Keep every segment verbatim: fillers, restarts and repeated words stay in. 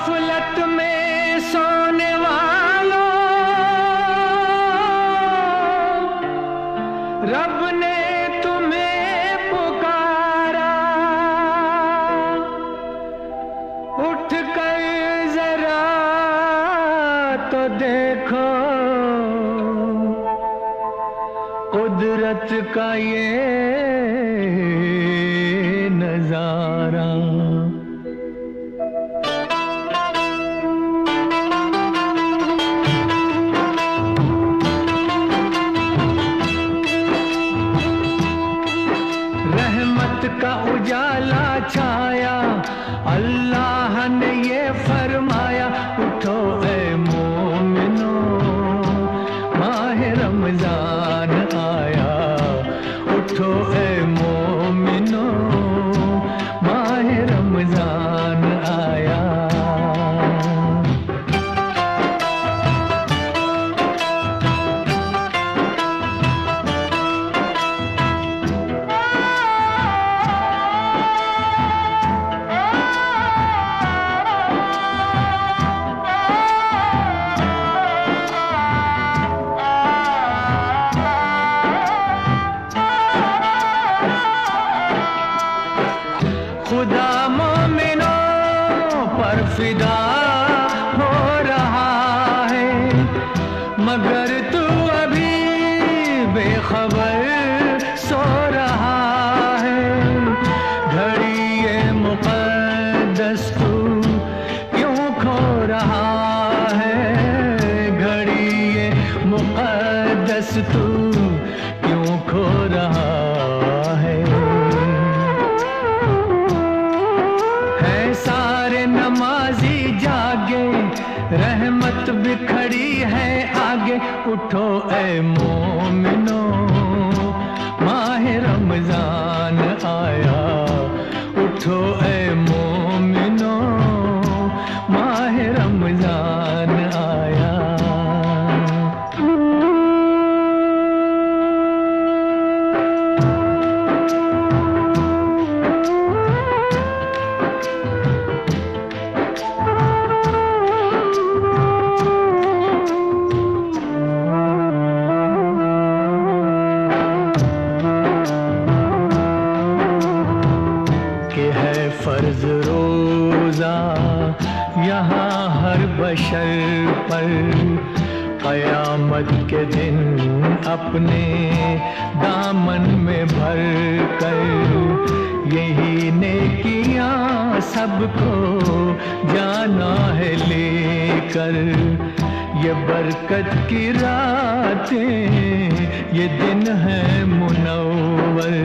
गफलत में सोने वालों, रब ने तुम्हें पुकारा। उठ कर जरा तो देखो कुदरत का ये नजारा। रहमत का उजाला छाया, अल्लाह ने ये फरमाया, उठो ए मोमिनो माह रमजान आया। उठो ए मोमिनो माह रमजान आया। खुदा मोमिनों पर फिदा हो रहा है, मगर तू अभी बेखबर सो रहा है। घड़ी ये मुक़द्दस तू क्यों खो रहा है? घड़ी ये मुक़द्दस तू क्यों खो रहा है? सारे नमाजी जागे, रहमत बिखड़ी है आगे। उठो ए मोमिनो माह रमजान आया। उठो ए मोमिनो माह रमजान आया। फर्ज रोजा यहाँ हर बशर पर, क़यामत के दिन अपने दामन में भर कर। यही नेकियां सबको जाना है लेकर। ये बरकत की रातें, ये दिन है मुनव्वर।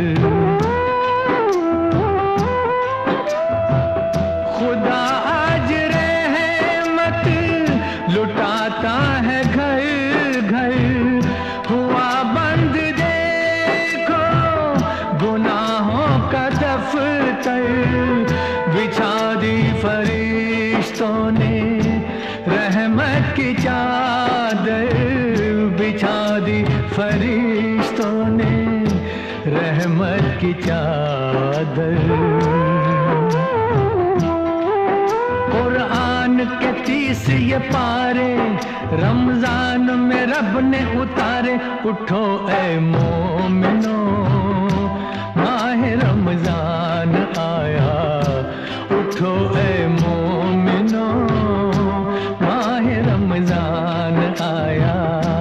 खुदा आज रहमत लुटाता है घर घर। हुआ बंद देखो गुनाहों का दफ्तर, बिछा दी फरिश्तों ने रहमत की चादर। बिछा दी फरिश्तों ने रहमत की चादर। कुरान के तीस ये पारे रमजान में रब ने उतारे। उठो ए मोमिनो माह रमजान आया। उठो ए मोमिनो माह रमजान आया।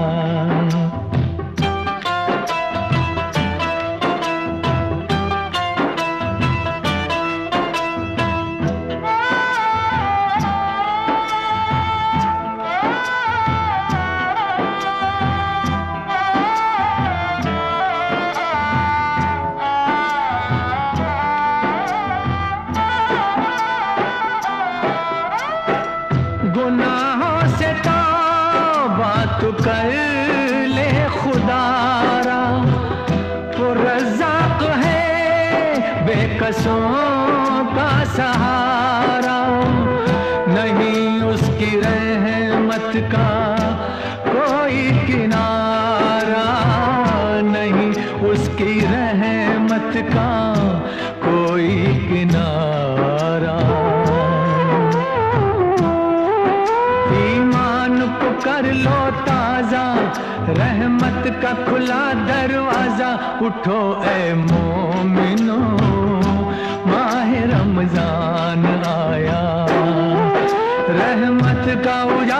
गुनाहों से तौबा तू कर ले खुदारा। पुर्रज़्ज़ाक़ है बेकसों का सहारा। नहीं उसकी रहमत का कोई किनारा। नहीं उसकी रहमत का कोई किनारा। रहमत का खुला दरवाजा, उठो ए मोमिनो, माह रमजान आया। रहमत का उजाला